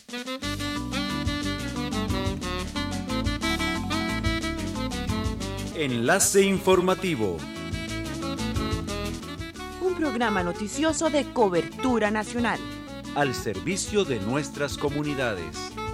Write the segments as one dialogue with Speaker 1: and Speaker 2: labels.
Speaker 1: Enlace informativo.
Speaker 2: Un programa noticioso de cobertura nacional.
Speaker 1: Al servicio de nuestras comunidades.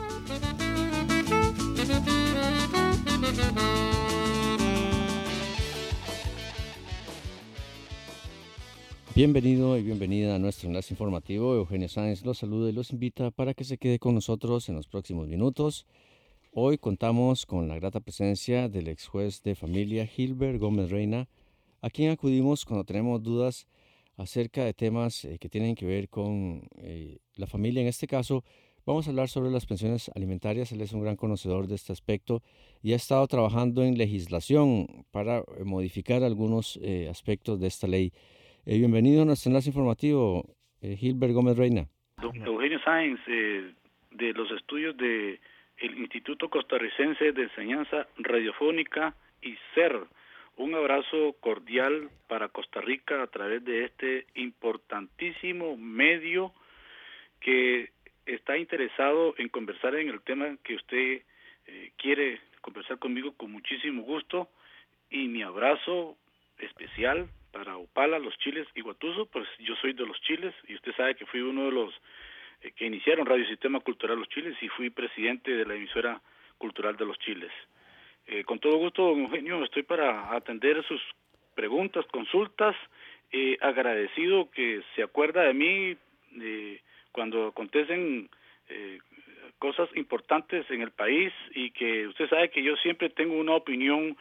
Speaker 3: Bienvenido y bienvenida a nuestro enlace informativo. Eugenio Sáenz los saluda y los invita para que se quede con nosotros en los próximos minutos. Hoy contamos con la grata presencia del ex juez de familia Gilbert Gómez Reina, a quien acudimos cuando tenemos dudas acerca de temas que tienen que ver con la familia. En este caso, vamos a hablar sobre las pensiones alimentarias. Él es un gran conocedor de este aspecto y ha estado trabajando en legislación para modificar algunos aspectos de esta ley. Bienvenido a nuestro enlace informativo, Gilbert Gómez Reina.
Speaker 4: Don Eugenio Sáenz, de los estudios del Instituto Costarricense de Enseñanza Radiofónica y CER. Un abrazo cordial para Costa Rica a través de este importantísimo medio que está interesado en conversar en el tema que usted quiere conversar conmigo con muchísimo gusto, y mi abrazo especial para Opala, Los Chiles y Guatuso. Pues yo soy de Los Chiles y usted sabe que fui uno de los que iniciaron Radio Sistema Cultural Los Chiles y fui presidente de la emisora cultural de Los Chiles. Con todo gusto, don Eugenio, estoy para atender sus preguntas, consultas. Agradecido que se acuerda de mí cuando acontecen cosas importantes en el país, y que usted sabe que yo siempre tengo una opinión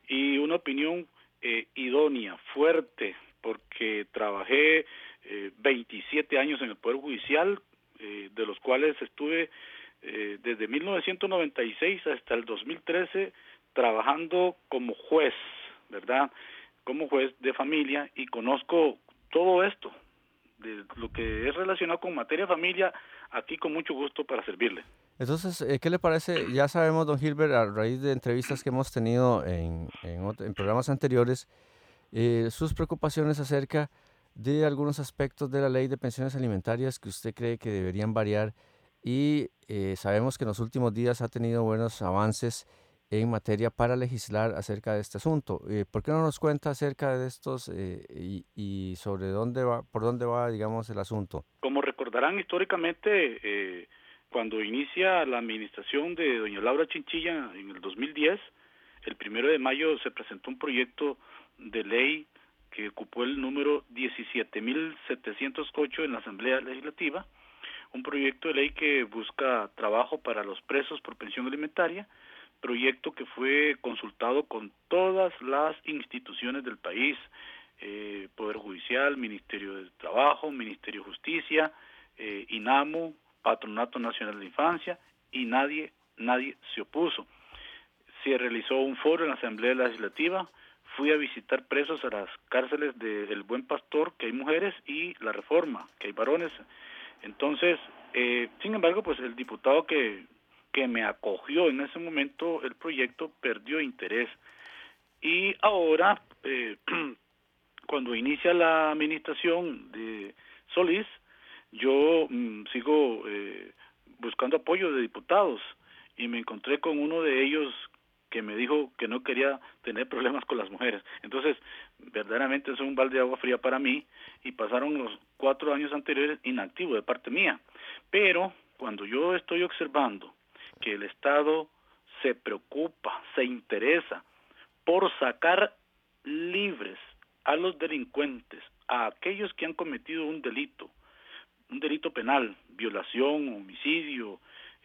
Speaker 4: idónea, fuerte, porque trabajé 27 años en el Poder Judicial, de los cuales estuve desde 1996 hasta el 2013 trabajando como juez, ¿verdad? Como juez de familia, y conozco todo esto, de lo que es relacionado con materia de familia, aquí con mucho gusto para servirle.
Speaker 3: Entonces, ¿qué le parece? Ya sabemos, don Gilbert, a raíz de entrevistas que hemos tenido en programas anteriores, sus preocupaciones acerca de algunos aspectos de la ley de pensiones alimentarias que usted cree que deberían variar, y sabemos que en los últimos días ha tenido buenos avances en materia para legislar acerca de este asunto. ¿Por qué no nos cuenta acerca de estos y sobre por dónde va, digamos, el asunto?
Speaker 4: Como recordarán históricamente, cuando inicia la administración de doña Laura Chinchilla en el 2010, el 1 de mayo se presentó un proyecto de ley que ocupó el número 17.708 en la Asamblea Legislativa, un proyecto de ley que busca trabajo para los presos por pensión alimentaria, proyecto que fue consultado con todas las instituciones del país, Poder Judicial, Ministerio de Trabajo, Ministerio de Justicia, INAMU, Patronato Nacional de Infancia, y nadie se opuso. Se realizó un foro en la Asamblea Legislativa, fui a visitar presos a las cárceles de El Buen Pastor, que hay mujeres, y La Reforma, que hay varones. Entonces, sin embargo, pues el diputado que me acogió en ese momento el proyecto perdió interés. Y ahora, cuando inicia la administración de Solís, yo sigo buscando apoyo de diputados, y me encontré con uno de ellos que me dijo que no quería tener problemas con las mujeres. Entonces, verdaderamente es un balde de agua fría para mí, y pasaron los 4 años anteriores inactivo de parte mía. Pero cuando yo estoy observando que el Estado se preocupa, se interesa por sacar libres a los delincuentes, a aquellos que han cometido un delito penal, violación, homicidio,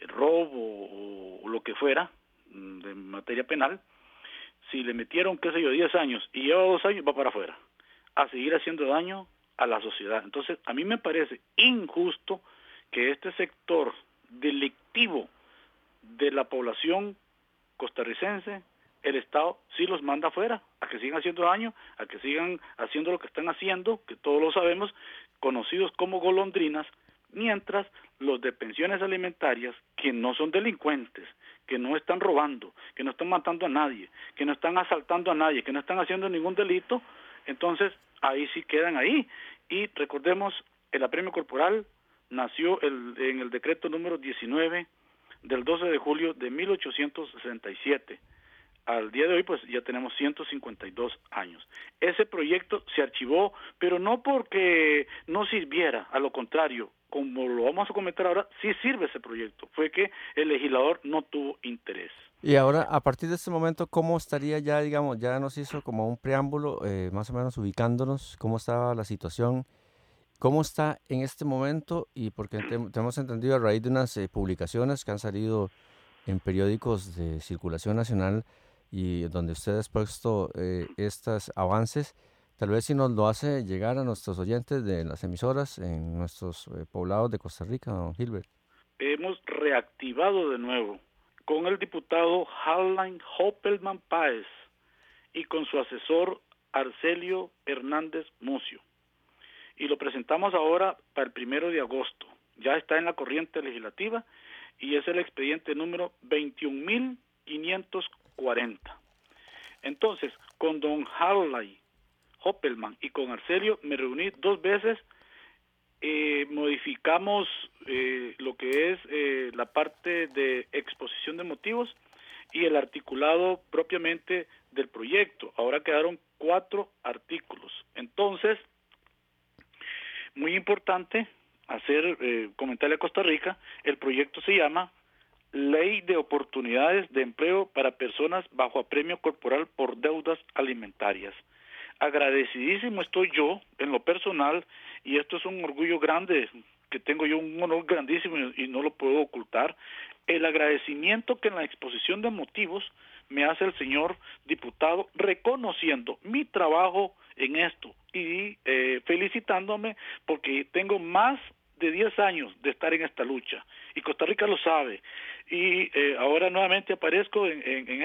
Speaker 4: robo o lo que fuera, de materia penal, si le metieron, 10 años y lleva 2 años, va para afuera, a seguir haciendo daño a la sociedad. Entonces, a mí me parece injusto que este sector delictivo de la población costarricense, el Estado sí los manda afuera, a que sigan haciendo daño, a que sigan haciendo lo que están haciendo, que todos lo sabemos, conocidos como golondrinas, mientras los de pensiones alimentarias, que no son delincuentes, que no están robando, que no están matando a nadie, que no están asaltando a nadie, que no están haciendo ningún delito, entonces ahí sí quedan ahí. Y recordemos el apremio corporal nació en el decreto número 19 del 12 de julio de 1867. Al día de hoy, pues ya tenemos 152 años. Ese proyecto se archivó, pero no porque no sirviera, a lo contrario, como lo vamos a comentar ahora, sí sirve ese proyecto. Fue que el legislador no tuvo interés.
Speaker 3: Y ahora, a partir de este momento, ¿cómo estaría ya, digamos, ya nos hizo como un preámbulo, más o menos ubicándonos, cómo estaba la situación, cómo está en este momento? Y porque tenemos entendido a raíz de unas publicaciones que han salido en periódicos de circulación nacional y donde usted ha expuesto estos avances, tal vez si nos lo hace llegar a nuestros oyentes de las emisoras en nuestros poblados de Costa Rica, don Gilbert.
Speaker 4: Hemos reactivado de nuevo con el diputado Harlan Hoppelman Páez y con su asesor Arcelio Hernández Mucio. Y lo presentamos ahora para el 1 de agosto. Ya está en la corriente legislativa y es el expediente número 21.540. Entonces, con don Harlan Hoppelman y con Arcelio me reuní 2 veces. Modificamos lo que es la parte de exposición de motivos y el articulado propiamente del proyecto. Ahora quedaron 4 artículos. Entonces, muy importante comentarle a Costa Rica, el proyecto se llama Ley de Oportunidades de Empleo para Personas bajo apremio corporal por deudas alimentarias. Agradecidísimo estoy yo en lo personal, y esto es un orgullo grande que tengo yo, un honor grandísimo y no lo puedo ocultar, el agradecimiento que en la exposición de motivos me hace el señor diputado reconociendo mi trabajo en esto y felicitándome porque tengo más de 10 años de estar en esta lucha y Costa Rica lo sabe y ahora nuevamente aparezco en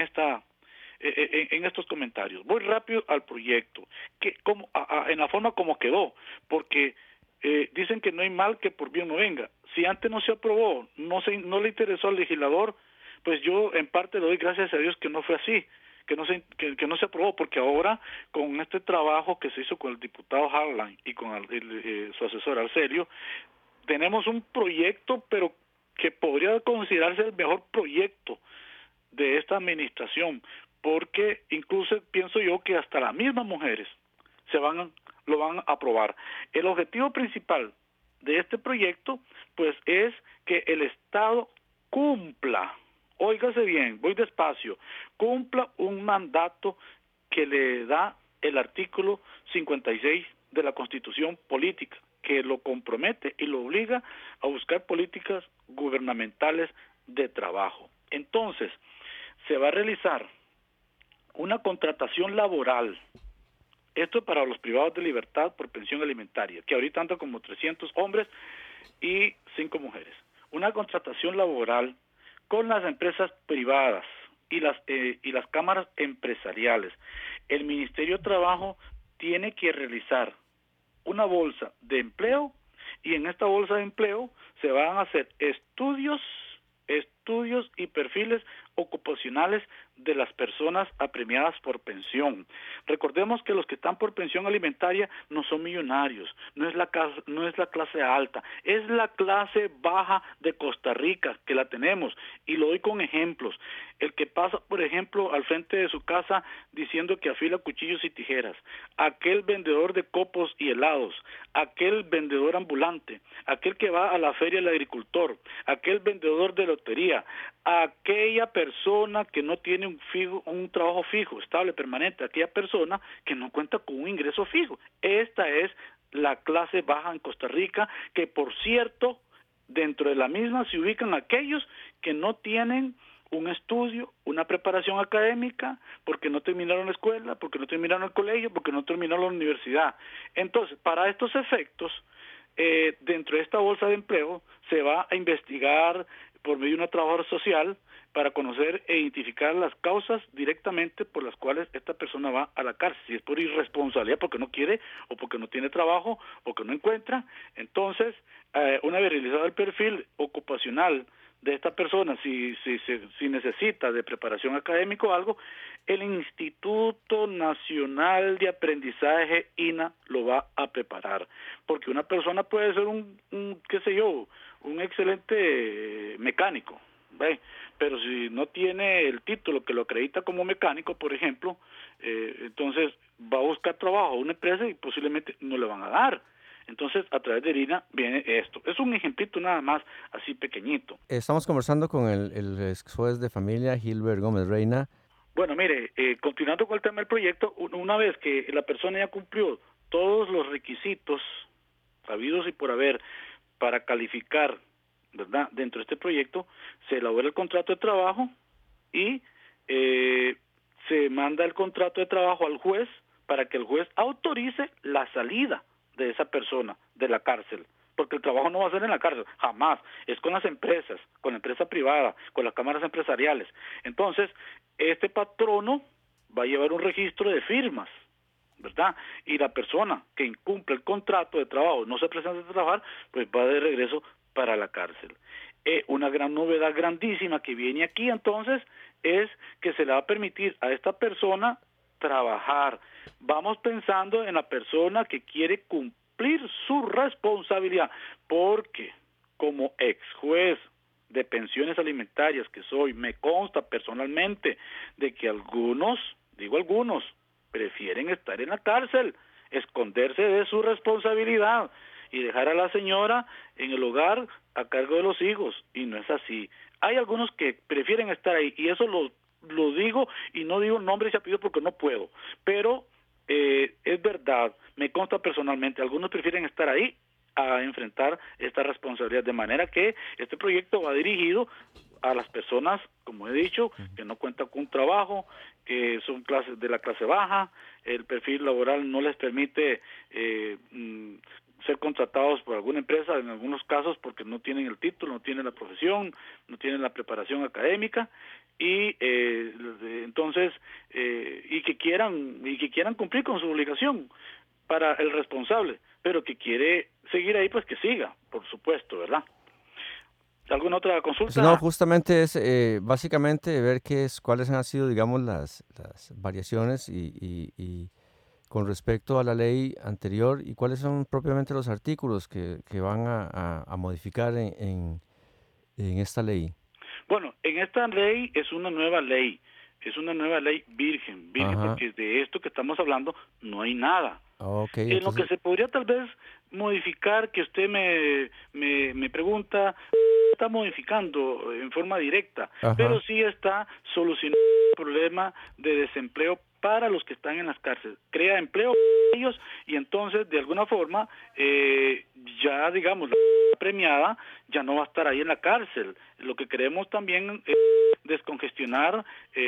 Speaker 4: estos comentarios. Voy rápido al proyecto, en la forma como quedó, porque dicen que no hay mal que por bien no venga. Si antes no se aprobó, no le interesó al legislador, pues yo en parte le doy gracias a Dios que no fue así, que no se aprobó, porque ahora con este trabajo que se hizo con el diputado Harlan y con su asesor Arcelio, tenemos un proyecto, pero que podría considerarse el mejor proyecto de esta administración, porque incluso pienso yo que hasta las mismas mujeres lo van a aprobar. El objetivo principal de este proyecto, pues, es que el Estado cumpla, óigase bien, voy despacio, cumpla un mandato que le da el artículo 56 de la Constitución Política, que lo compromete y lo obliga a buscar políticas gubernamentales de trabajo. Entonces, se va a realizar una contratación laboral. Esto es para los privados de libertad por pensión alimentaria, que ahorita andan como 300 hombres y 5 mujeres. Una contratación laboral con las empresas privadas y las cámaras empresariales. El Ministerio de Trabajo tiene que realizar una bolsa de empleo y en esta bolsa de empleo se van a hacer estudios y perfiles ocupacionales de las personas apremiadas por pensión. Recordemos que los que están por pensión alimentaria no son millonarios, no es la clase alta, es la clase baja de Costa Rica, que la tenemos, y lo doy con ejemplos. El que pasa, por ejemplo, al frente de su casa diciendo que afila cuchillos y tijeras, aquel vendedor de copos y helados, aquel vendedor ambulante, aquel que va a la feria del agricultor, aquel vendedor de lotería, aquella persona que no tiene un trabajo fijo, estable, permanente, aquella persona que no cuenta con un ingreso fijo. Esta es la clase baja en Costa Rica, que por cierto, dentro de la misma se ubican aquellos que no tienen un estudio, una preparación académica, porque no terminaron la escuela, porque no terminaron el colegio, porque no terminaron la universidad. Entonces, para estos efectos, dentro de esta bolsa de empleo se va a investigar por medio de una trabajadora social para conocer e identificar las causas directamente por las cuales esta persona va a la cárcel. Si es por irresponsabilidad, porque no quiere, o porque no tiene trabajo, o que no encuentra, entonces, una vez realizado el perfil ocupacional de esta persona, si necesita de preparación académica o algo, el Instituto Nacional de Aprendizaje, INA, lo va a preparar. Porque una persona puede ser un excelente mecánico, ¿ve? Pero si no tiene el título que lo acredita como mecánico, por ejemplo, entonces va a buscar trabajo a una empresa y posiblemente no le van a dar. Entonces, a través de INA viene esto. Es un ejemplito nada más, así pequeñito.
Speaker 3: Estamos conversando con el ex juez de familia, Gilbert Gómez Reina.
Speaker 4: Bueno, mire, continuando con el tema del proyecto, una vez que la persona ya cumplió todos los requisitos habidos y por haber para calificar, ¿verdad?, dentro de este proyecto, se elabora el contrato de trabajo y se manda el contrato de trabajo al juez para que el juez autorice la salida de esa persona de la cárcel, porque el trabajo no va a ser en la cárcel, jamás, es con las empresas, con la empresa privada, con las cámaras empresariales. Entonces, este patrono va a llevar un registro de firmas, ¿verdad? Y la persona que incumple el contrato de trabajo, no se presenta a trabajar, pues va de regreso para la cárcel. Una gran novedad grandísima que viene aquí entonces es que se le va a permitir a esta persona trabajar. Vamos pensando en la persona que quiere cumplir su responsabilidad, porque como ex juez de pensiones alimentarias que soy, me consta personalmente de que algunos, digo algunos, prefieren estar en la cárcel, esconderse de su responsabilidad y dejar a la señora en el hogar a cargo de los hijos, y no es así. Hay algunos que prefieren estar ahí, y eso lo digo, y no digo nombres y apellidos porque no puedo, pero es verdad, me consta personalmente, algunos prefieren estar ahí a enfrentar esta responsabilidad, de manera que este proyecto va dirigido a las personas, como he dicho, que no cuentan con un trabajo, que son clases de la clase baja, el perfil laboral no les permite ser contratados por alguna empresa, en algunos casos porque no tienen el título, no tienen la profesión, no tienen la preparación académica, y entonces y que quieran cumplir con su obligación para el responsable, pero que quiere seguir ahí, pues que siga, por supuesto, ¿verdad? ¿Alguna otra consulta?
Speaker 3: No, justamente es básicamente ver cuáles han sido, digamos, las variaciones y con respecto a la ley anterior, y cuáles son propiamente los artículos que van a modificar en esta ley.
Speaker 4: Bueno, en esta ley es una nueva ley virgen, porque de esto que estamos hablando no hay nada.
Speaker 3: Okay,
Speaker 4: en lo que se podría tal vez modificar, que usted me pregunta, está modificando en forma directa, pero sí está solucionando el problema de desempleo para los que están en las cárceles, crea empleo para ellos, y entonces de alguna forma ya digamos la premiada ya no va a estar ahí en la cárcel. Lo que queremos también es descongestionar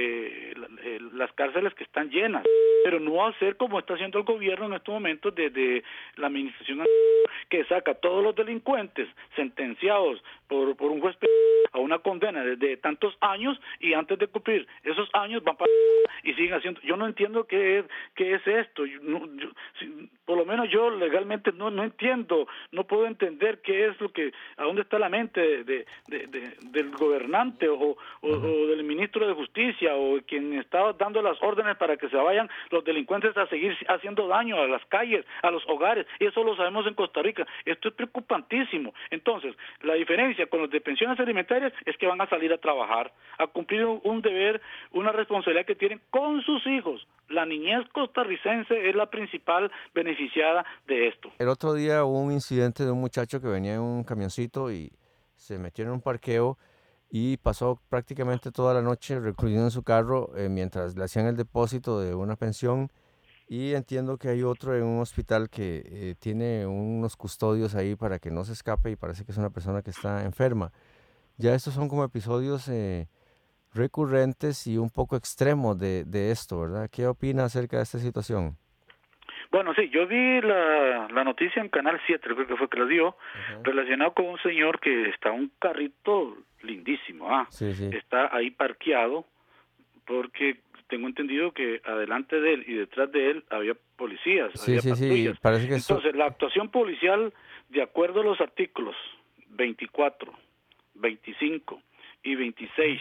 Speaker 4: las cárceles que están llenas, pero no hacer como está haciendo el gobierno en estos momentos de la administración, que saca a todos los delincuentes sentenciados por un juez a una condena de tantos años, y antes de cumplir esos años van para y siguen haciendo. Yo no entiendo qué es esto. Por lo menos yo legalmente no entiendo, no puedo entender qué es a dónde está la mente del gobernante o del ministro de Justicia o quien está dando las órdenes para que se vayan los delincuentes a seguir haciendo daño a las calles, a los hogares, y eso lo sabemos en Costa Rica. Esto es preocupantísimo. Entonces, la diferencia con los de pensiones alimentarias es que van a salir a trabajar, a cumplir un deber, una responsabilidad que tienen con sus hijos. La niñez costarricense es la principal beneficiada de esto.
Speaker 3: El otro día hubo un incidente de un muchacho que venía en un camioncito y se metió en un parqueo y pasó prácticamente toda la noche recluido en su carro mientras le hacían el depósito de una pensión, y entiendo que hay otro en un hospital que tiene unos custodios ahí para que no se escape, y parece que es una persona que está enferma. Ya estos son como episodios recurrentes y un poco extremos de esto, ¿verdad? ¿Qué opina acerca de esta situación?
Speaker 4: Bueno, sí, yo vi la noticia en Canal 7, creo que fue que la dio, relacionado con un señor que está en un carrito lindísimo,
Speaker 3: sí.
Speaker 4: Está ahí parqueado, porque tengo entendido que adelante de él y detrás de él había policías, había patrullas.
Speaker 3: Sí, parece que
Speaker 4: entonces la actuación policial, de acuerdo a los artículos 24, 25 y 26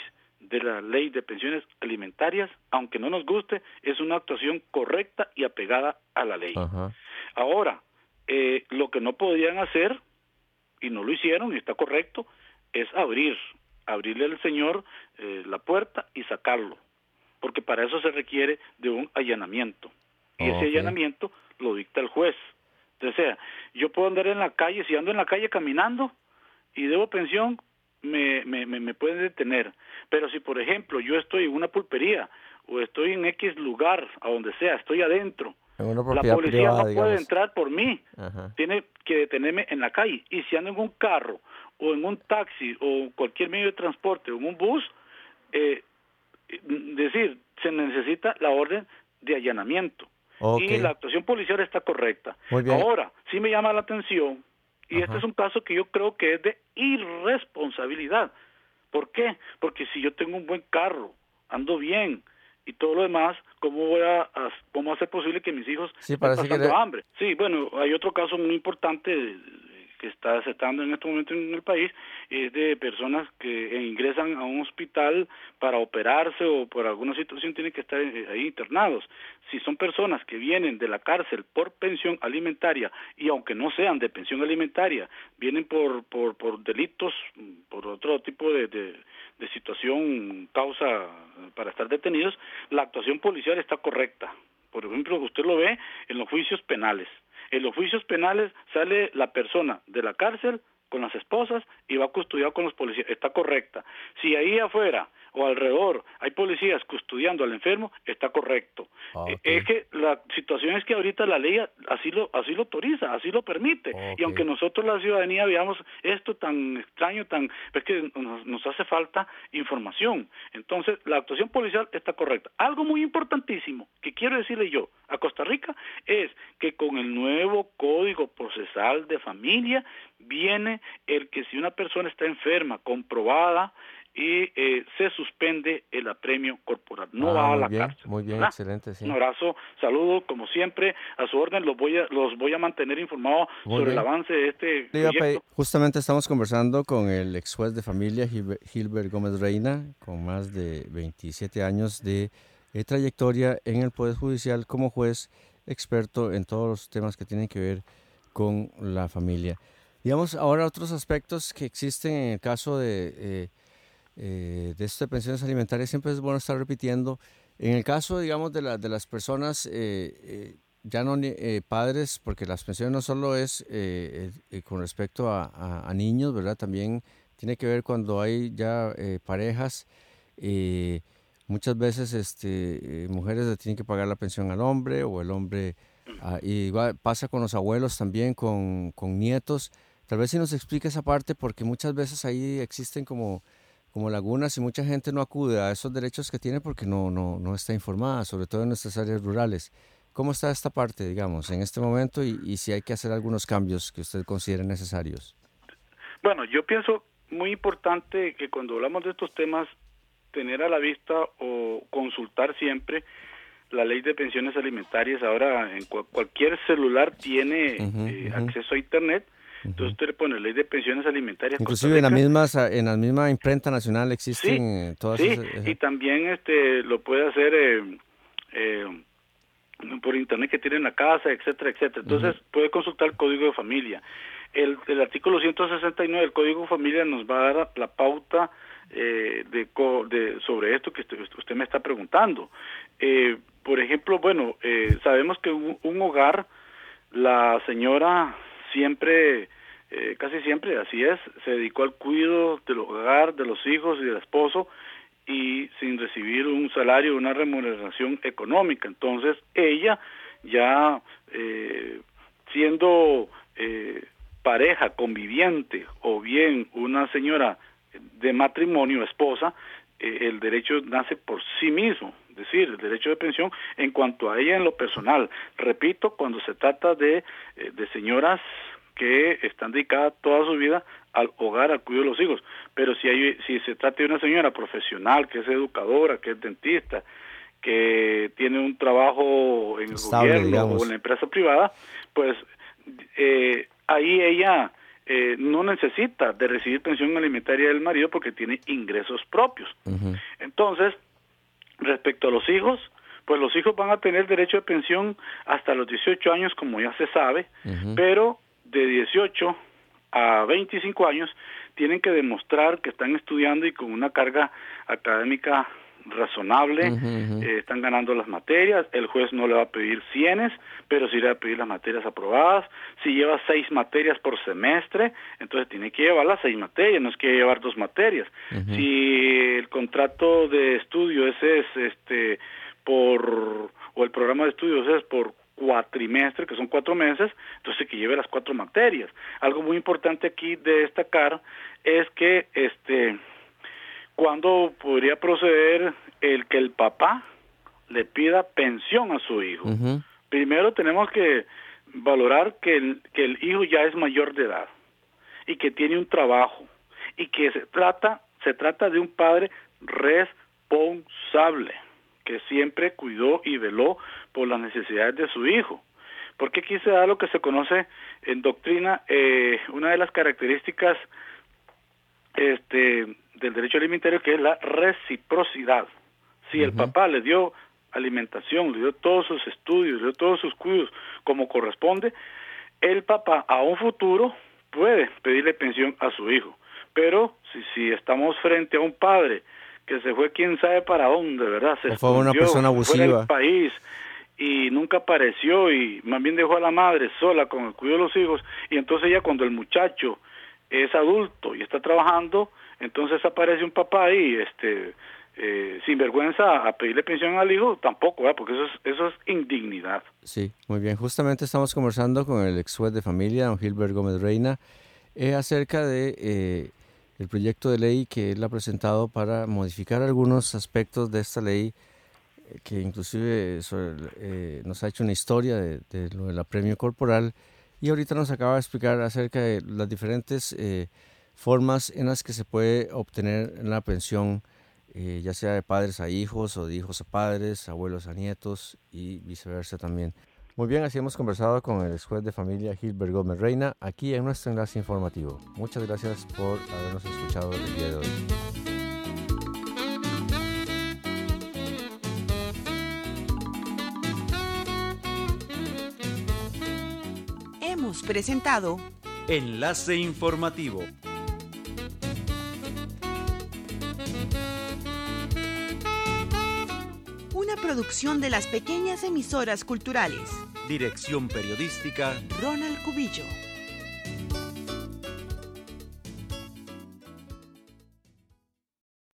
Speaker 4: de la Ley de Pensiones Alimentarias, aunque no nos guste, es una actuación correcta y apegada a la ley.
Speaker 3: Ajá.
Speaker 4: Ahora, lo que no podían hacer, y no lo hicieron, y está correcto, es abrirle al señor la puerta y sacarlo, porque para eso se requiere de un allanamiento, y ese allanamiento lo dicta el juez. O sea, yo puedo andar en la calle, si ando en la calle caminando y debo pensión, me pueden detener. Pero si, por ejemplo, yo estoy en una pulpería o estoy en X lugar, a donde sea, estoy adentro, la policía privada, no puede entrar por mí. Ajá. Tiene que detenerme en la calle. Y si ando en un carro o en un taxi o cualquier medio de transporte o en un bus, decir, se necesita la orden de allanamiento. Y la actuación policial está correcta. Ahora, sí me llama la atención, y este es un caso que yo creo que es de irresponsabilidad. ¿Por qué? Porque si yo tengo un buen carro, ando bien y todo lo demás, ¿cómo va a ser posible que mis hijos estén pasando hambre? Sí, bueno, hay otro caso muy importante que se está dando en este momento en el país, es de personas que ingresan a un hospital para operarse o por alguna situación tienen que estar ahí internados. Si son personas que vienen de la cárcel por pensión alimentaria, y aunque no sean de pensión alimentaria, vienen por delitos, por otro tipo de situación, causa para estar detenidos, la actuación policial está correcta. Por ejemplo, usted lo ve en los juicios penales. En los juicios penales sale la persona de la cárcel con las esposas y va custodiado con los policías. Está correcta. Si ahí afuera o alrededor hay policías custodiando al enfermo, está correcto. Es que la situación es que ahorita la ley así lo autoriza, así lo permite. Y aunque nosotros la ciudadanía veamos esto tan extraño, es que nos hace falta información. Entonces, la actuación policial está correcta. Algo muy importantísimo que quiero decirle yo a Costa Rica es que con el nuevo Código Procesal de Familia viene el que si una persona está enferma, comprobada, y se suspende el apremio corporal, no va a la cárcel.
Speaker 3: Muy bien, excelente. Sí.
Speaker 4: Un abrazo, saludo, como siempre, a su orden, los voy a mantener informados sobre el avance de este proyecto.
Speaker 3: Justamente estamos conversando con el ex juez de familia, Gilbert Gómez Reina, con más de 27 años de trayectoria en el Poder Judicial como juez experto en todos los temas que tienen que ver con la familia. Digamos, ahora otros aspectos que existen en el caso de esto de pensiones alimentarias, siempre es bueno estar repitiendo. En el caso, digamos, de las personas ya no padres, porque las pensiones no solo es con respecto a niños, ¿verdad? También tiene que ver cuando hay ya parejas. Muchas veces mujeres le tienen que pagar la pensión al hombre o el hombre, igual pasa con los abuelos también, con nietos. Tal vez si nos explica esa parte, porque muchas veces ahí existen como lagunas y mucha gente no acude a esos derechos que tiene porque no está informada, sobre todo en nuestras áreas rurales. ¿Cómo está esta parte, digamos, en este momento y si hay que hacer algunos cambios que usted considere necesarios?
Speaker 4: Bueno, yo pienso muy importante que cuando hablamos de estos temas, tener a la vista o consultar siempre la ley de pensiones alimentarias. Ahora en cualquier celular tiene acceso a Internet. Entonces usted le pone ley de pensiones alimentarias.
Speaker 3: Inclusive en la misma imprenta nacional existen todas esas.
Speaker 4: Y también lo puede hacer por internet que tiene en la casa, etcétera, etcétera. Entonces puede consultar el Código de Familia. El artículo 169 del Código de Familia nos va a dar la pauta sobre esto que usted me está preguntando. Por ejemplo, bueno, sabemos que un hogar, la señora siempre, casi siempre, así es, se dedicó al cuidado del hogar, de los hijos y del esposo, y sin recibir un salario, una remuneración económica. Entonces ella ya siendo pareja, conviviente, o bien una señora de matrimonio, esposa, el derecho nace por sí mismo, es decir, el derecho de pensión en cuanto a ella en lo personal. Repito, cuando se trata de señoras que están dedicadas toda su vida al hogar, al cuidado de los hijos, pero si se trata de una señora profesional, que es educadora, que es dentista, que tiene un trabajo en el gobierno, digamos, o en la empresa privada, pues ahí ella no necesita de recibir pensión alimentaria del marido porque tiene ingresos propios.
Speaker 3: Ujú.
Speaker 4: Entonces, respecto a los hijos, pues los hijos van a tener derecho de pensión hasta los 18 años, como ya se sabe,
Speaker 3: Ujú.
Speaker 4: pero de 18 a 25 años tienen que demostrar que están estudiando y con una carga académica razonable,
Speaker 3: Ujú, ujú.
Speaker 4: están ganando las materias, el juez no le va a pedir 100, pero sí le va a pedir las materias aprobadas. Si lleva 6 materias por semestre, entonces tiene que llevar las 6 materias, no es que llevar 2 materias.
Speaker 3: Ujú.
Speaker 4: Si el contrato de estudio ese es o el programa de estudios es por cuatrimestre, que son 4 meses, entonces que lleve las 4 materias. Algo muy importante aquí de destacar es que cuando podría proceder el que el papá le pida pensión a su hijo.
Speaker 3: Ujú.
Speaker 4: Primero tenemos que valorar que el hijo ya es mayor de edad y que tiene un trabajo y que se trata de un padre responsable que siempre cuidó y veló por las necesidades de su hijo. Porque aquí se da lo que se conoce en doctrina, una de las características del derecho alimentario, que es la reciprocidad. Si el papá le dio alimentación, le dio todos sus estudios, le dio todos sus cuidados como corresponde, el papá a un futuro puede pedirle pensión a su hijo. Pero si estamos frente a un padre que se fue quién sabe para dónde, ¿verdad? Se
Speaker 3: fue una persona
Speaker 4: fue del
Speaker 3: abusiva.
Speaker 4: país y nunca apareció y más bien dejó a la madre sola con el cuidado de los hijos, y entonces ya cuando el muchacho es adulto y está trabajando, entonces aparece un papá ahí sin vergüenza a pedirle pensión al hijo, tampoco, ¿verdad? Porque eso es indignidad.
Speaker 3: Sí, muy bien. Justamente estamos conversando con el ex juez de familia, don Gilbert Gómez Reina, acerca de el proyecto de ley que él ha presentado para modificar algunos aspectos de esta ley, que inclusive nos ha hecho una historia de lo del apremio corporal, y ahorita nos acaba de explicar acerca de las diferentes formas en las que se puede obtener la pensión, ya sea de padres a hijos o de hijos a padres, abuelos a nietos y viceversa también. Muy bien, así hemos conversado con el ex juez de familia Gilbert Gómez Reina aquí en nuestro enlace informativo. Muchas gracias por habernos escuchado el día de hoy.
Speaker 2: Hemos presentado
Speaker 1: Enlace informativo.
Speaker 2: una producción de las pequeñas emisoras culturales.
Speaker 1: Dirección periodística
Speaker 2: Ronald Cubillo.